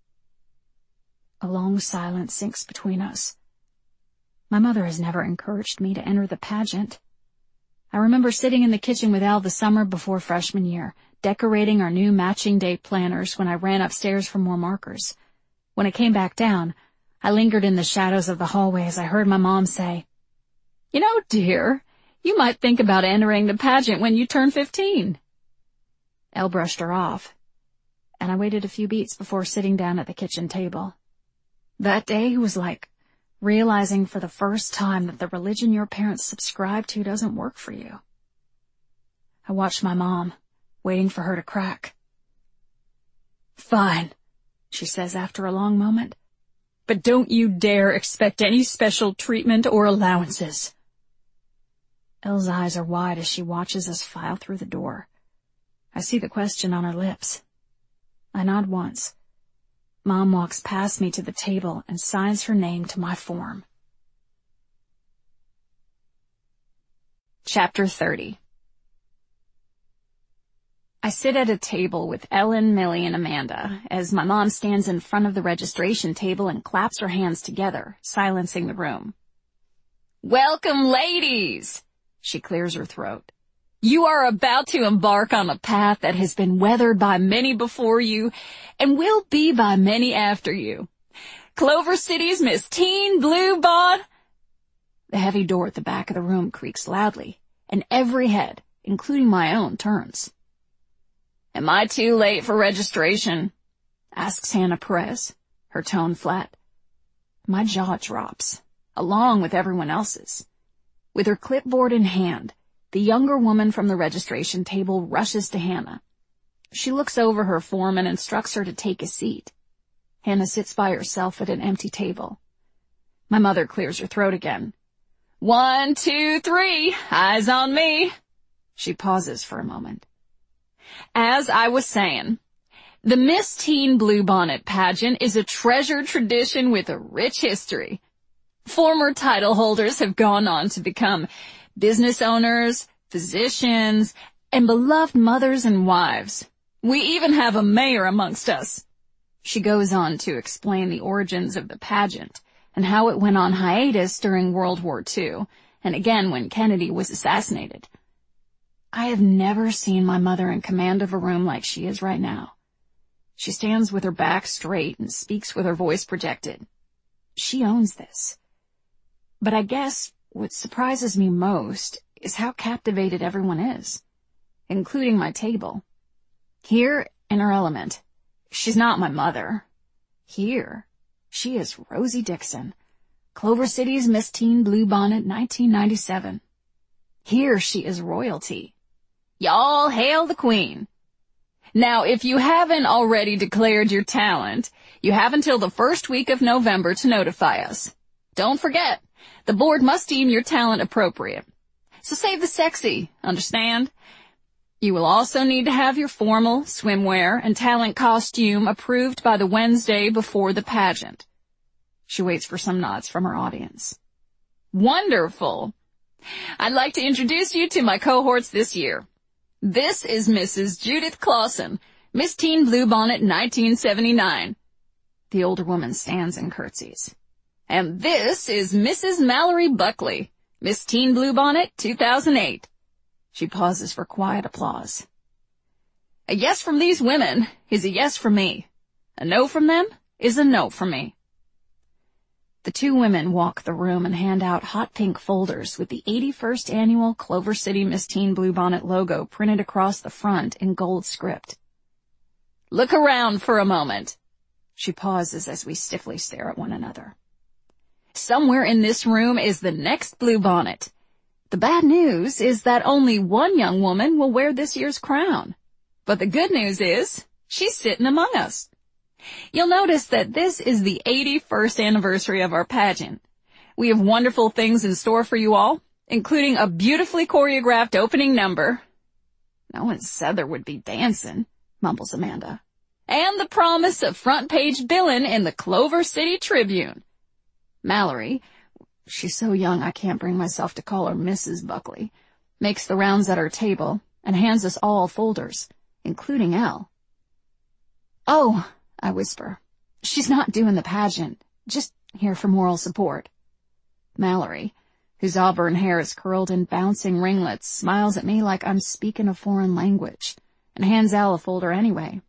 A long silence sinks between us. My mother has never encouraged me to enter the pageant. I remember sitting in the kitchen with Al the summer before freshman year, decorating our new matching date planners when I ran upstairs for more markers. When I came back down, I lingered in the shadows of the hallway as I heard my mom say, "You know, dear, you might think about entering the pageant when you turn fifteen. Elle brushed her off, and I waited a few beats before sitting down at the kitchen table. That day was like realizing for the first time that the religion your parents subscribe to doesn't work for you. I watched my mom, waiting for her to crack. "Fine," she says after a long moment, "but don't you dare expect any special treatment or allowances." Elle's eyes are wide as she watches us file through the door. I see the question on her lips. I nod once. Mom walks past me to the table and signs her name to my form. Chapter thirty. I sit at a table with Ellen, Millie, and Amanda as my mom stands in front of the registration table and claps her hands together, silencing the room. "Welcome, ladies!" She clears her throat. "You are about to embark on a path that has been weathered by many before you and will be by many after you. Clover City's Miss Teen Bluebonnet." The heavy door at the back of the room creaks loudly, and every head, including my own, turns. "Am I too late for registration?" asks Hannah Perez, her tone flat. My jaw drops, along with everyone else's. With her clipboard in hand, the younger woman from the registration table rushes to Hannah. She looks over her form and instructs her to take a seat. Hannah sits by herself at an empty table. My mother clears her throat again. "One, two, three, eyes on me." She pauses for a moment. "As I was saying, the Miss Teen Bluebonnet pageant is a treasured tradition with a rich history. Former title holders have gone on to become business owners, physicians, and beloved mothers and wives. We even have a mayor amongst us." She goes on to explain the origins of the pageant and how it went on hiatus during World War Two, and again when Kennedy was assassinated. I have never seen my mother in command of a room like she is right now. She stands with her back straight and speaks with her voice projected. She owns this. But I guess what surprises me most is how captivated everyone is, including my table. Here, in her element, she's not my mother. Here, she is Rosie Dixon, Clover City's Miss Teen Bluebonnet nineteen ninety-seven. Here she is royalty. Y'all hail the Queen. Now, if you haven't already declared your talent, you have until the first week of November to notify us. Don't forget, the board must deem your talent appropriate. So save the sexy, understand? You will also need to have your formal, swimwear, and talent costume approved by the Wednesday before the pageant. She waits for some nods from her audience. Wonderful. I'd like to introduce you to my cohorts this year. This is Missus Judith Clausen, Miss Teen Bluebonnet nineteen seventy-nine. The older woman stands and curtsies. And this is Missus Mallory Buckley, Miss Teen Bluebonnet two thousand eight. She pauses for quiet applause. A yes from these women is a yes from me. A no from them is a no from me. The two women walk the room and hand out hot pink folders with the eighty-first annual Clover City Miss Teen Bluebonnet logo printed across the front in gold script. Look around for a moment. She pauses as we stiffly stare at one another. Somewhere in this room is the next bluebonnet. The bad news is that only one young woman will wear this year's crown. But the good news is, she's sitting among us. You'll notice that this is the eighty-first anniversary of our pageant. We have wonderful things in store for you all, including a beautifully choreographed opening number. No one said there would be dancing, mumbles Amanda. And the promise of front-page billing in the Clover City Tribune. Mallory, she's so young I can't bring myself to call her Missus Buckley, makes the rounds at our table and hands us all folders, including Elle. Oh, I whisper. She's not doing the pageant, just here for moral support. Mallory, whose auburn hair is curled in bouncing ringlets, smiles at me like I'm speaking a foreign language, and hands Elle a folder anyway.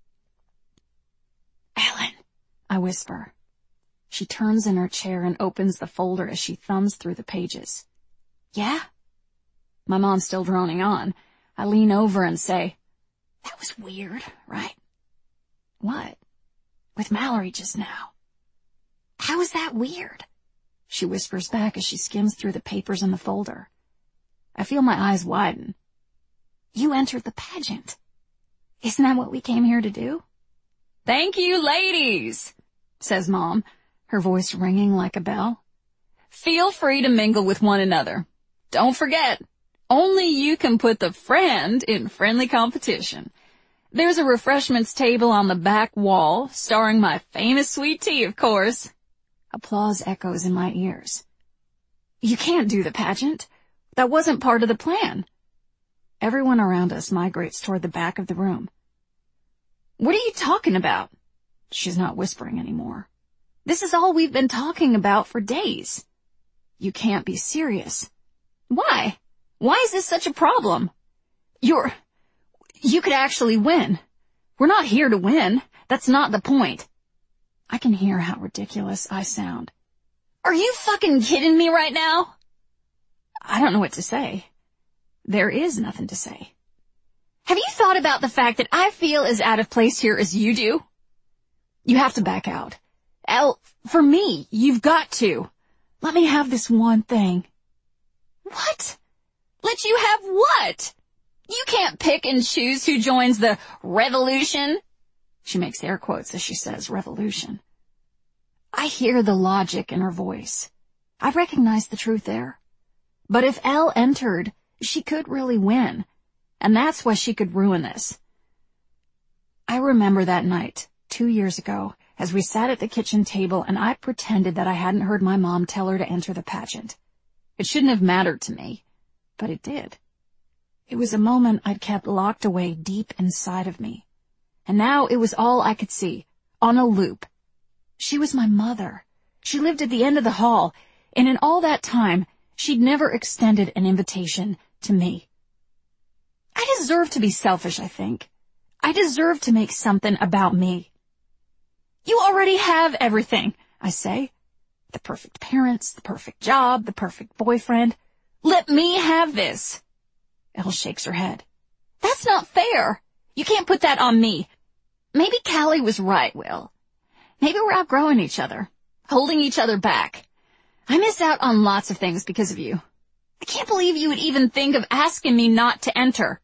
Ellen, I whisper. She turns in her chair and opens the folder as she thumbs through the pages. Yeah? My mom's still droning on. I lean over and say, that was weird, right? What? With Mallory just now. How is that weird? She whispers back as she skims through the papers in the folder. I feel my eyes widen. You entered the pageant. Isn't that what we came here to do? Thank you, ladies, says Mom, her voice ringing like a bell. Feel free to mingle with one another. Don't forget, only you can put the friend in friendly competition. There's a refreshments table on the back wall, starring my famous sweet tea, of course. Applause echoes in my ears. You can't do the pageant. That wasn't part of the plan. Everyone around us migrates toward the back of the room. What are you talking about? She's not whispering anymore. This is all we've been talking about for days. You can't be serious. Why? Why is this such a problem? You're... You could actually win. We're not here to win. That's not the point. I can hear how ridiculous I sound. Are you fucking kidding me right now? I don't know what to say. There is nothing to say. Have you thought about the fact that I feel as out of place here as you do? You have to back out. Elle, for me, you've got to. Let me have this one thing. What? Let you have what? You can't pick and choose who joins the revolution. She makes air quotes as she says revolution. I hear the logic in her voice. I recognize the truth there. But if Elle entered, she could really win. And that's why she could ruin this. I remember that night, two years ago, as we sat at the kitchen table and I pretended that I hadn't heard my mom tell her to enter the pageant. It shouldn't have mattered to me, but it did. It was a moment I'd kept locked away deep inside of me. And now it was all I could see, on a loop. She was my mother. She lived at the end of the hall, and in all that time, she'd never extended an invitation to me. I deserve to be selfish, I think. I deserve to make something about me. You already have everything, I say. The perfect parents, the perfect job, the perfect boyfriend. Let me have this. Elle shakes her head. That's not fair. You can't put that on me. Maybe Callie was right, Will. Maybe we're outgrowing each other, holding each other back. I miss out on lots of things because of you. I can't believe you would even think of asking me not to enter.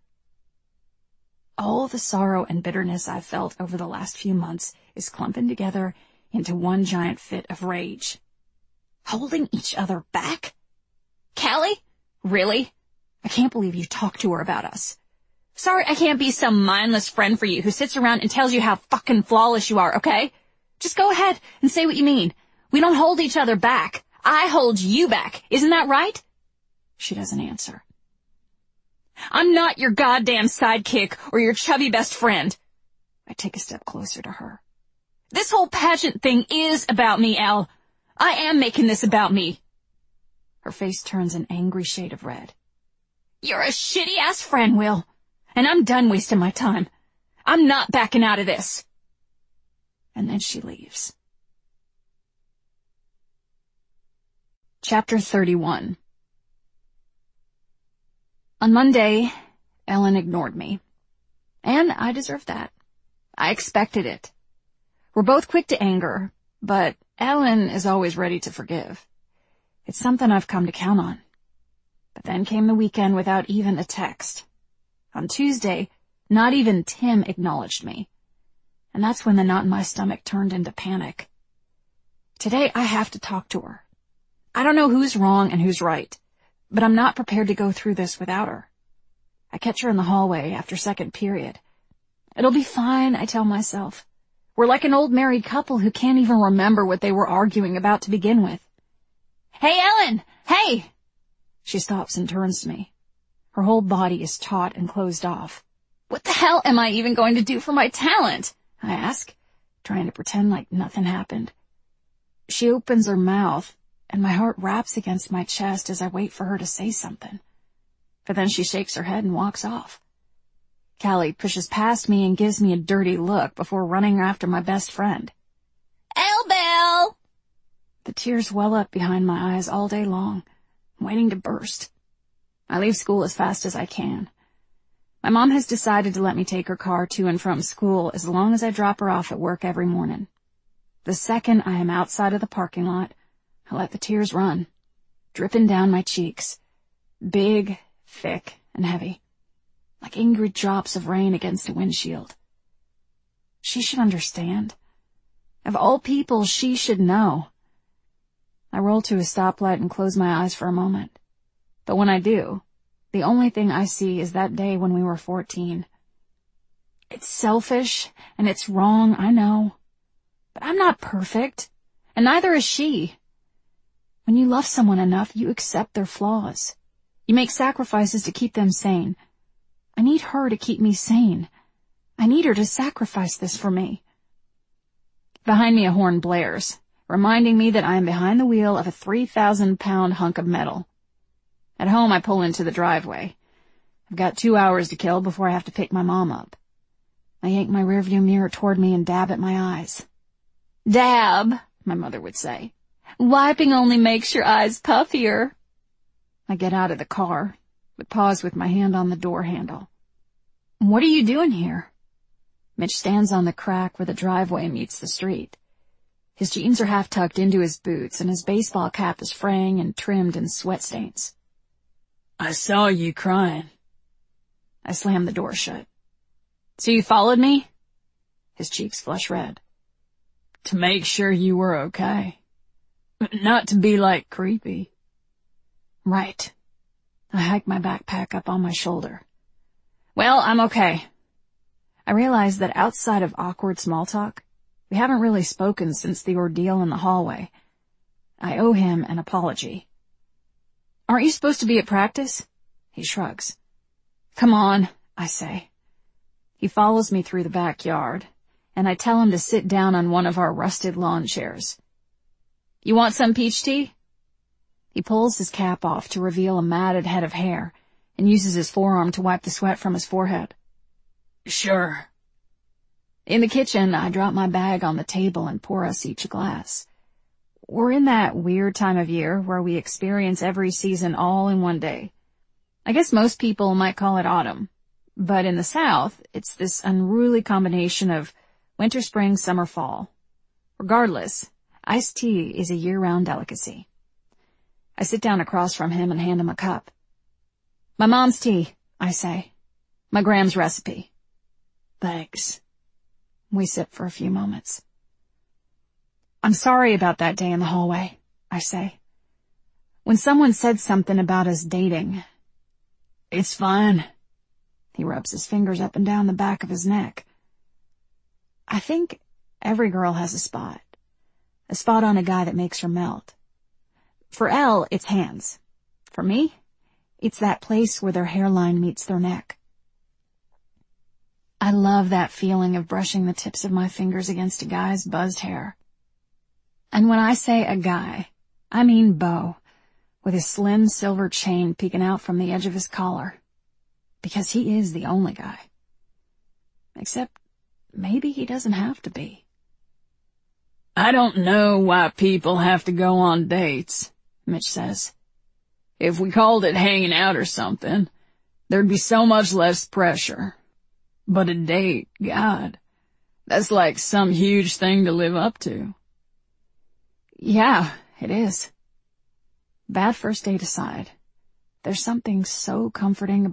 All the sorrow and bitterness I've felt over the last few months is clumping together into one giant fit of rage. Holding each other back? Callie? Really? I can't believe you talked to her about us. Sorry I can't be some mindless friend for you who sits around and tells you how fucking flawless you are, okay? Just go ahead and say what you mean. We don't hold each other back. I hold you back. Isn't that right? She doesn't answer. I'm not your goddamn sidekick or your chubby best friend. I take a step closer to her. This whole pageant thing is about me, Elle. I am making this about me. Her face turns an angry shade of red. You're a shitty-ass friend, Will. And I'm done wasting my time. I'm not backing out of this. And then she leaves. Chapter thirty-one. On Monday, Ellen ignored me. And I deserved that. I expected it. We're both quick to anger, but Ellen is always ready to forgive. It's something I've come to count on. But then came the weekend without even a text. On Tuesday, not even Tim acknowledged me. And that's when the knot in my stomach turned into panic. Today I have to talk to her. I don't know who's wrong and who's right, but I'm not prepared to go through this without her. I catch her in the hallway after second period. It'll be fine, I tell myself. We're like an old married couple who can't even remember what they were arguing about to begin with. Hey, Ellen! Hey! She stops and turns to me. Her whole body is taut and closed off. What the hell am I even going to do for my talent? I ask, trying to pretend like nothing happened. She opens her mouth, and my heart raps against my chest as I wait for her to say something. But then she shakes her head and walks off. Callie pushes past me and gives me a dirty look before running after my best friend. Elbel! The tears well up behind my eyes all day long, waiting to burst. I leave school as fast as I can. My mom has decided to let me take her car to and from school as long as I drop her off at work every morning. The second I am outside of the parking lot, I let the tears run, dripping down my cheeks, big, thick, and heavy, like angry drops of rain against a windshield. She should understand. Of all people, she should know. I roll to a stoplight and close my eyes for a moment. But when I do, the only thing I see is that day when we were fourteen. It's selfish, and it's wrong, I know. But I'm not perfect, and neither is she. When you love someone enough, you accept their flaws. You make sacrifices to keep them sane. I need her to keep me sane. I need her to sacrifice this for me. Behind me a horn blares, reminding me that I am behind the wheel of a three thousand pound hunk of metal. At home, I pull into the driveway. I've got two hours to kill before I have to pick my mom up. I yank my rearview mirror toward me and dab at my eyes. Dab, my mother would say. Wiping only makes your eyes puffier. I get out of the car, but pause with my hand on the door handle. What are you doing here? Mitch stands on the crack where the driveway meets the street. His jeans are half tucked into his boots, and his baseball cap is fraying and trimmed in sweat stains. I saw you crying. I slammed the door shut. So you followed me? His cheeks flush red. To make sure you were okay. Not to be, like, creepy. Right. I hike my backpack up on my shoulder. Well, I'm okay. I realize that outside of awkward small talk, we haven't really spoken since the ordeal in the hallway. I owe him an apology. Aren't you supposed to be at practice? He shrugs. Come on, I say. He follows me through the backyard, and I tell him to sit down on one of our rusted lawn chairs. You want some peach tea? He pulls his cap off to reveal a matted head of hair and uses his forearm to wipe the sweat from his forehead. Sure. In the kitchen, I drop my bag on the table and pour us each a glass. We're in that weird time of year where we experience every season all in one day. I guess most people might call it autumn, but in the South, it's this unruly combination of winter, spring, summer, fall. Regardless, iced tea is a year-round delicacy. I sit down across from him and hand him a cup. My mom's tea, I say. My Gram's recipe. Thanks. We sit for a few moments. I'm sorry about that day in the hallway, I say. When someone said something about us dating. It's fine. He rubs his fingers up and down the back of his neck. I think every girl has a spot. A spot on a guy that makes her melt. For Elle, it's hands. For me, it's that place where their hairline meets their neck. I love that feeling of brushing the tips of my fingers against a guy's buzzed hair. And when I say a guy, I mean Beau, with his slim silver chain peeking out from the edge of his collar. Because he is the only guy. Except, maybe he doesn't have to be. I don't know why people have to go on dates, Mitch says. If we called it hanging out or something, there'd be so much less pressure. But a date, God, that's like some huge thing to live up to. Yeah, it is. Bad first date aside, there's something so comforting about